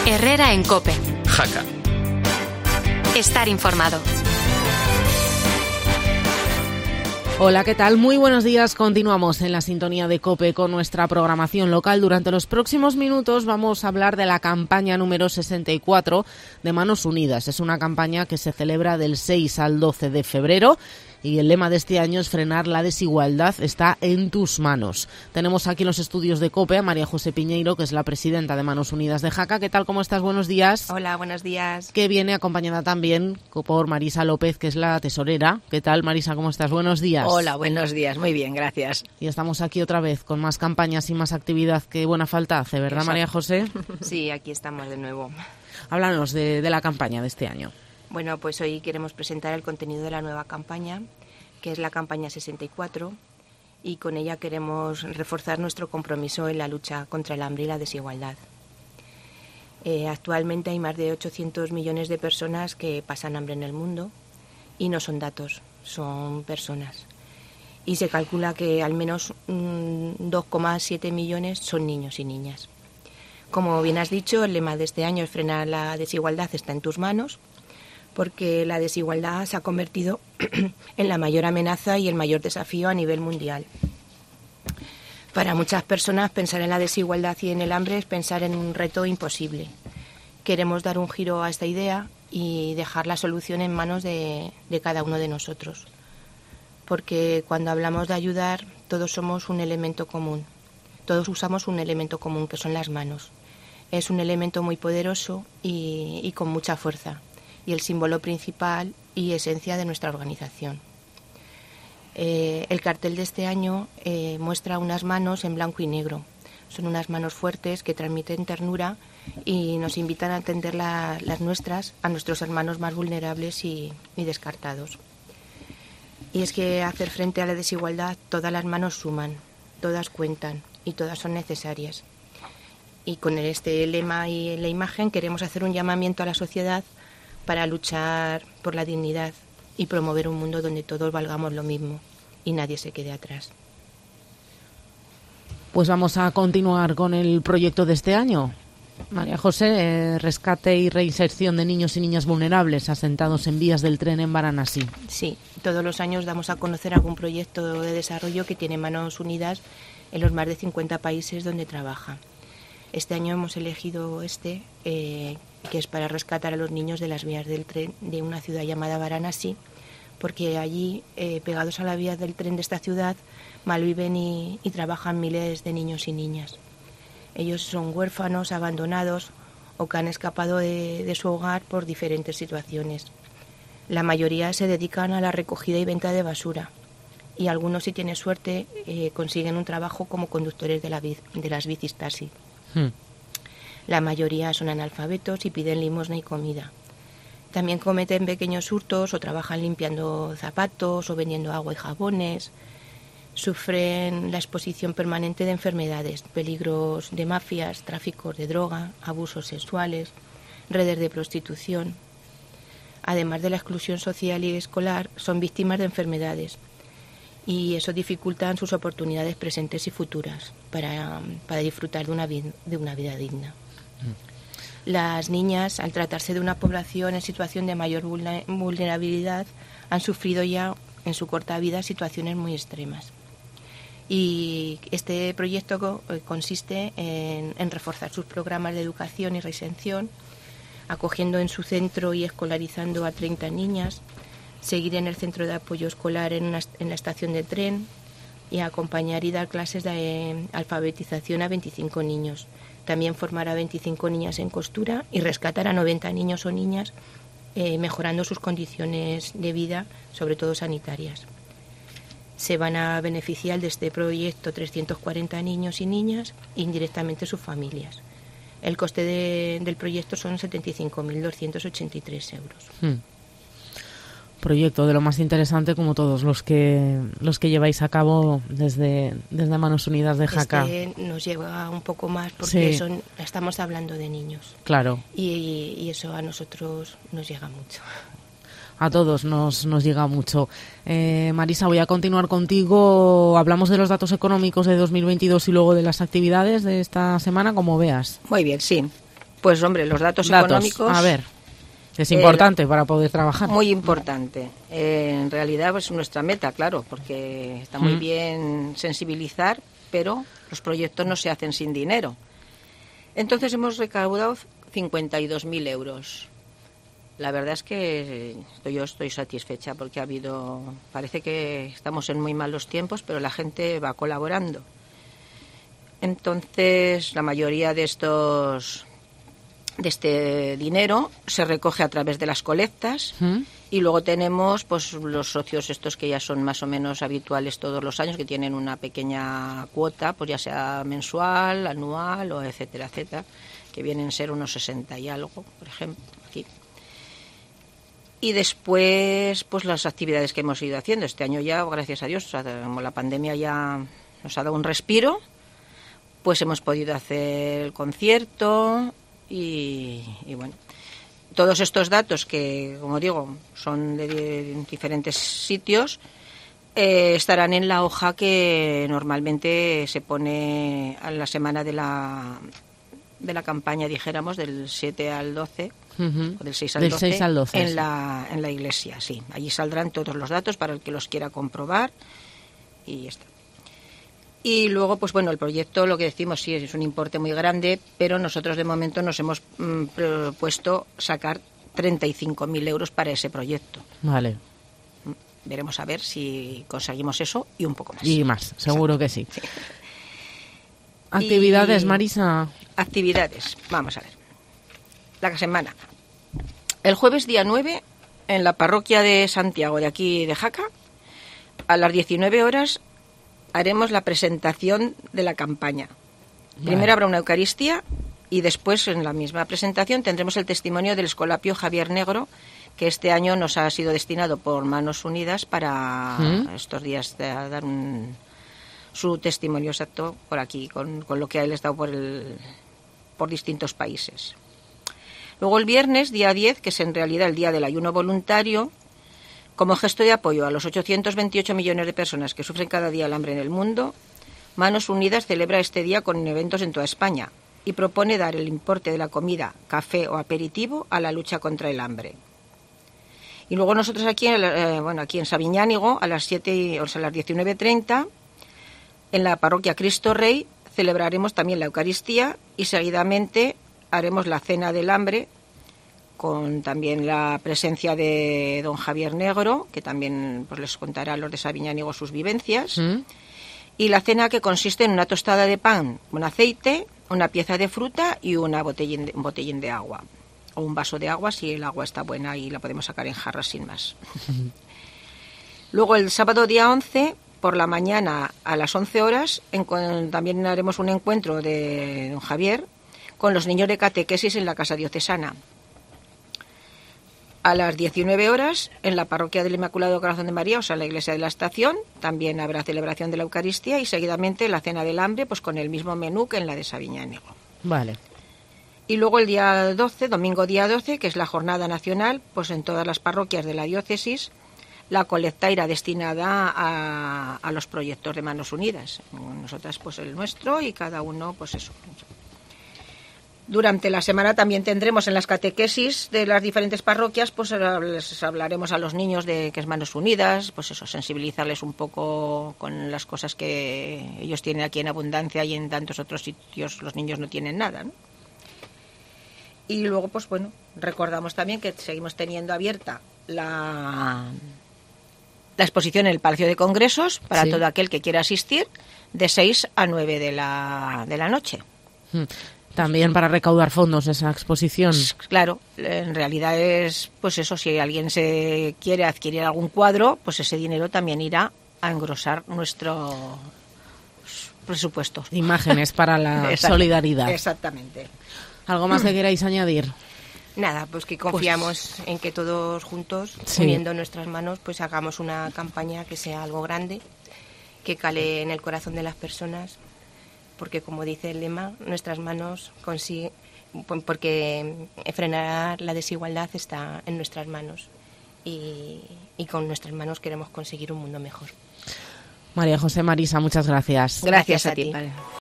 Herrera en COPE. Jaca. Estar informado. Hola, ¿qué tal? Muy buenos días. Continuamos en la sintonía de COPE con nuestra programación local. Durante los próximos minutos vamos a hablar de la campaña número 64 de Manos Unidas. Es una campaña que se celebra del 6 al 12 de febrero. Y el lema de este año es frenar la desigualdad, está en tus manos. Tenemos aquí en los estudios de COPE a María José Piñeiro, que es la presidenta de Manos Unidas de Jaca. ¿Qué tal? ¿Cómo estás? Buenos días. Hola, buenos días. Que viene acompañada también por Marisa López, que es la tesorera. ¿Qué tal, Marisa? ¿Cómo estás? Buenos días. Hola, buenos días. Muy bien, gracias. Y estamos aquí otra vez con más campañas y más actividad. Qué buena falta hace, ¿verdad, Exacto. María José? Sí, aquí estamos de nuevo. Háblanos de la campaña de este año. Bueno, pues hoy queremos presentar el contenido de la nueva campaña, que es la campaña 64, y con ella queremos reforzar nuestro compromiso en la lucha contra el hambre y la desigualdad. Actualmente hay más de 800 millones de personas que pasan hambre en el mundo, y no son datos, son personas. Y se calcula que al menos 2,7 millones son niños y niñas. Como bien has dicho, el lema de este año es frenar la desigualdad, está en tus manos, porque la desigualdad se ha convertido en la mayor amenaza y el mayor desafío a nivel mundial. Para muchas personas, pensar en la desigualdad y en el hambre es pensar en un reto imposible. Queremos dar un giro a esta idea y dejar la solución en manos de cada uno de nosotros. Porque cuando hablamos de ayudar, todos somos un elemento común. Todos usamos un elemento común, que son las manos. Es un elemento muy poderoso y con mucha fuerza, y el símbolo principal y esencia de nuestra organización. El cartel de este año muestra unas manos en blanco y negro. Son unas manos fuertes que transmiten ternura y nos invitan a atender las nuestras a nuestros hermanos más vulnerables y descartados. Y es que hacer frente a la desigualdad, todas las manos suman, todas cuentan y todas son necesarias. Y con este lema y la imagen queremos hacer un llamamiento a la sociedad para luchar por la dignidad y promover un mundo donde todos valgamos lo mismo y nadie se quede atrás. Pues vamos a continuar con el proyecto de este año. María José, rescate y reinserción de niños y niñas vulnerables asentados en vías del tren en Varanasi. Sí, todos los años damos a conocer algún proyecto de desarrollo que tiene Manos Unidas en los más de 50 países donde trabaja. Este año hemos elegido que es para rescatar a los niños de las vías del tren de una ciudad llamada Varanasi, porque allí, pegados a la vía del tren de esta ciudad, malviven y trabajan miles de niños y niñas. Ellos son huérfanos, abandonados o que han escapado de su hogar por diferentes situaciones. La mayoría se dedican a la recogida y venta de basura, y algunos, si tienen suerte, consiguen un trabajo como conductores de las bicis taxi. La mayoría son analfabetos y piden limosna y comida. También cometen pequeños hurtos o trabajan limpiando zapatos o vendiendo agua y jabones. Sufren la exposición permanente de enfermedades, peligros de mafias, tráficos de droga, abusos sexuales, redes de prostitución. Además de la exclusión social y escolar, son víctimas de enfermedades, y eso dificulta sus oportunidades presentes y futuras para disfrutar de una vida digna. Las niñas, al tratarse de una población en situación de mayor vulnerabilidad, han sufrido ya en su corta vida situaciones muy extremas. Y este proyecto consiste en reforzar sus programas de educación y reinserción, acogiendo en su centro y escolarizando a 30 niñas, seguir en el centro de apoyo escolar en la estación de tren y acompañar y dar clases de alfabetización a 25 niños. También formar a 25 niñas en costura y rescatar a 90 niños o niñas, mejorando sus condiciones de vida, sobre todo sanitarias. Se van a beneficiar de este proyecto 340 niños y niñas e indirectamente sus familias. El coste del proyecto son 75.283 euros. Proyecto de lo más interesante, como todos los que lleváis a cabo desde Manos Unidas de Jaca. Nos lleva un poco más porque sí. Estamos hablando de niños. Claro. Y eso a nosotros nos llega mucho. A todos nos llega mucho. Marisa, voy a continuar contigo. Hablamos de los datos económicos de 2022 y luego de las actividades de esta semana, como veas. Muy bien, sí. Pues hombre, los datos económicos... A ver, es importante para poder trabajar. Muy importante. En realidad, pues nuestra meta, claro, porque está muy bien sensibilizar, pero los proyectos no se hacen sin dinero. Entonces hemos recaudado 52.000 euros. La verdad es que yo estoy satisfecha porque parece que estamos en muy malos tiempos, pero la gente va colaborando. Entonces, la mayoría de este dinero se recoge a través de las colectas y luego tenemos pues los socios estos que ya son más o menos habituales todos los años, que tienen una pequeña cuota, pues ya sea mensual, anual o etcétera, etcétera, que vienen a ser unos 60 y algo, por ejemplo, aquí. Y después, pues las actividades que hemos ido haciendo. Este año ya, gracias a Dios, como la pandemia ya nos ha dado un respiro, pues hemos podido hacer el concierto y bueno. Todos estos datos que, como digo, son de diferentes sitios, estarán en la hoja que normalmente se pone a la semana de la campaña, dijéramos, del 7 al 12, o del 6 al 12, 6 al 12 en la iglesia, sí. Allí saldrán todos los datos para el que los quiera comprobar y ya está. Y luego, pues bueno, el proyecto, lo que decimos, sí, es un importe muy grande, pero nosotros de momento nos hemos propuesto sacar 35.000 euros para ese proyecto. Vale. Veremos a ver si conseguimos eso y un poco más. Y más, seguro que sí. ¿Actividades, Marisa? Actividades, vamos a ver. La semana. El jueves día 9, en la parroquia de Santiago, de aquí de Jaca, a las 19 horas, haremos la presentación de la campaña. Primero habrá una Eucaristía y después, en la misma presentación, tendremos el testimonio del Escolapio Javier Negro, que este año nos ha sido destinado por Manos Unidas para estos días de dar su testimonio exacto por aquí, con lo que ha estado por distintos países. Luego el viernes, día 10, que es en realidad el día del ayuno voluntario, como gesto de apoyo a los 828 millones de personas que sufren cada día el hambre en el mundo, Manos Unidas celebra este día con eventos en toda España y propone dar el importe de la comida, café o aperitivo a la lucha contra el hambre. Y luego nosotros aquí en Sabiñánigo, a las 19:30, en la parroquia Cristo Rey, celebraremos también la Eucaristía y seguidamente haremos la Cena del Hambre, con también la presencia de don Javier Negro, que también pues les contará a los de Sabiñánigo sus vivencias, y la cena, que consiste en una tostada de pan con aceite, una pieza de fruta y un botellín de agua, o un vaso de agua si el agua está buena y la podemos sacar en jarras sin más. Luego el sábado día 11, por la mañana a las 11 horas, también haremos un encuentro de don Javier con los niños de catequesis en la Casa Diocesana. A las 19 horas, en la parroquia del Inmaculado Corazón de María, o sea, en la iglesia de la Estación, también habrá celebración de la Eucaristía y seguidamente la Cena del Hambre, pues con el mismo menú que en la de Sabiñánigo. Vale. Y luego el día 12, domingo día 12, que es la jornada nacional, pues en todas las parroquias de la diócesis, la colecta irá destinada a los proyectos de Manos Unidas. Nosotras, pues el nuestro, y cada uno, pues eso. Durante la semana también tendremos en las catequesis de las diferentes parroquias, pues les hablaremos a los niños de qué es Manos Unidas, pues eso, sensibilizarles un poco con las cosas que ellos tienen aquí en abundancia y en tantos otros sitios los niños no tienen nada, ¿no? Y luego, pues bueno, recordamos también que seguimos teniendo abierta la exposición en el Palacio de Congresos para todo aquel que quiera asistir, de 6 a 9 de la noche. También para recaudar fondos esa exposición. Claro, en realidad es, pues eso, si alguien se quiere adquirir algún cuadro, pues ese dinero también irá a engrosar nuestro presupuesto. Imágenes para la solidaridad. Exactamente. ¿Algo más que queráis añadir? Nada, pues que confiamos en que todos juntos, uniendo nuestras manos, pues hagamos una campaña que sea algo grande, que cale en el corazón de las personas, porque como dice el lema, nuestras manos consiguen, porque frenar la desigualdad está en nuestras manos y con nuestras manos queremos conseguir un mundo mejor. María José, Marisa, muchas gracias. Gracias a ti. Vale.